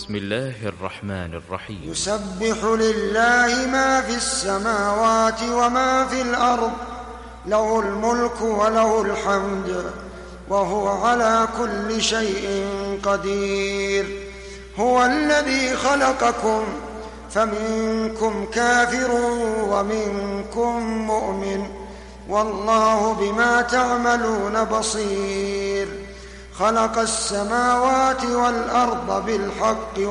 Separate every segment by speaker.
Speaker 1: بسم الله الرحمن الرحيم.
Speaker 2: يسبح لله ما في السماوات وما في الأرض، له الملك وله الحمد وهو على كل شيء قدير. هو الذي خلقكم فمنكم كافر ومنكم مؤمن، والله بما تعملون بصير. خلق السماوات والأرض بالحق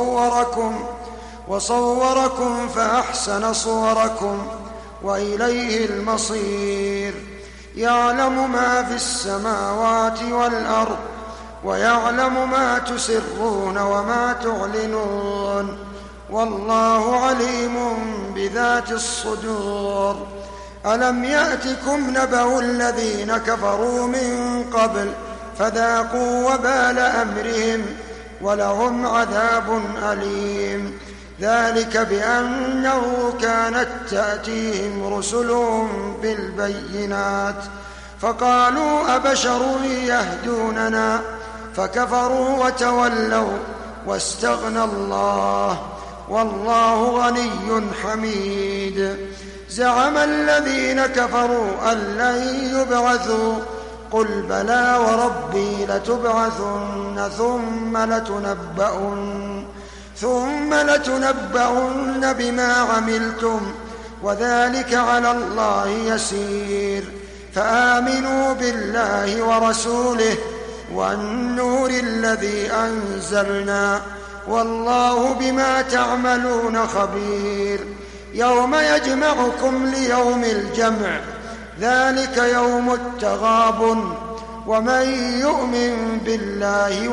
Speaker 2: وصوركم فأحسن صوركم وإليه المصير. يعلم ما في السماوات والأرض ويعلم ما تسرون وما تعلنون، والله عليم بذات الصدور. ألم يأتكم نبأ الذين كفروا من قبل فذاقوا وبال أمرهم ولهم عذاب أليم. ذلك بأنه كانت تأتيهم رسلهم بالبينات فقالوا أبشر يهدوننا فكفروا وتولوا واستغنى الله، والله غني حميد. زعم الذين كفروا أن لن يبعثوا، قل بلى وربي لتبعثن ثم لتنبؤن بما عملتم وذلك على الله يسير. فآمنوا بالله ورسوله والنور الذي أنزلنا، والله بما تعملون خبير. يوم يجمعكم ليوم الجمع، ذلك يوم التغابن. ومن يؤمن بالله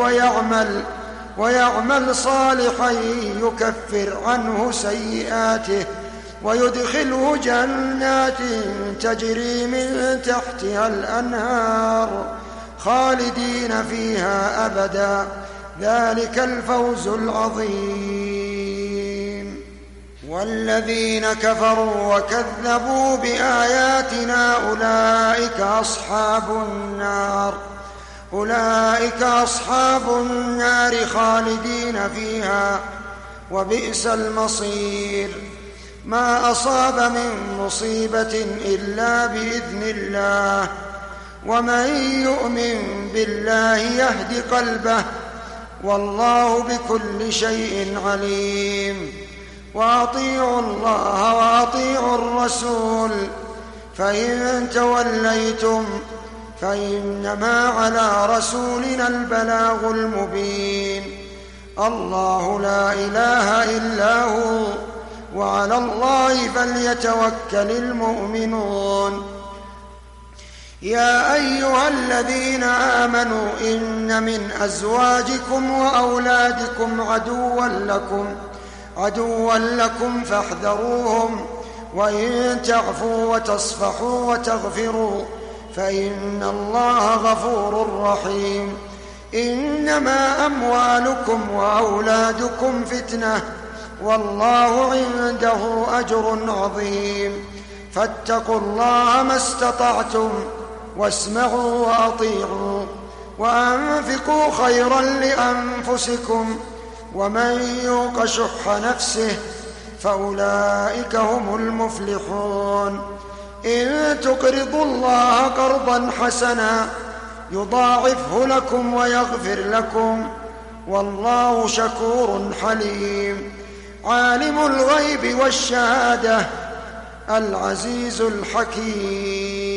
Speaker 2: ويعمل صالحا يكفر عنه سيئاته ويدخله جنات تجري من تحتها الأنهار خالدين فيها أبدا، ذلك الفوز العظيم. والذين كفروا وكذبوا بآياتنا أولئك أصحاب النار خالدين فيها وبئس المصير. ما أصاب من مصيبة إلا بإذن الله، ومن يؤمن بالله يهد قلبه، والله بكل شيء عليم. وأطيعوا الله وأطيعوا الرسول، فإن توليتم فإنما على رسولنا البلاغ المبين. الله لا إله إلا هو، وعلى الله فليتوكل المؤمنون. يا أيها الذين آمنوا إن من أزواجكم وأولادكم عدوا لكم فاحذروهم، وإن تعفوا وتصفحوا وتغفروا فإن الله غفور رحيم. إنما أموالكم وأولادكم فتنة، والله عنده أجر عظيم. فاتقوا الله ما استطعتم، واسمعوا وأطيعوا، وأنفقوا خيرا لأنفسكم، ومن يوق شح نفسه فأولئك هم المفلحون. إن تقرضوا الله قرضا حسنا يضاعفه لكم ويغفر لكم، والله شكور حليم. عالم الغيب والشهادة العزيز الحكيم.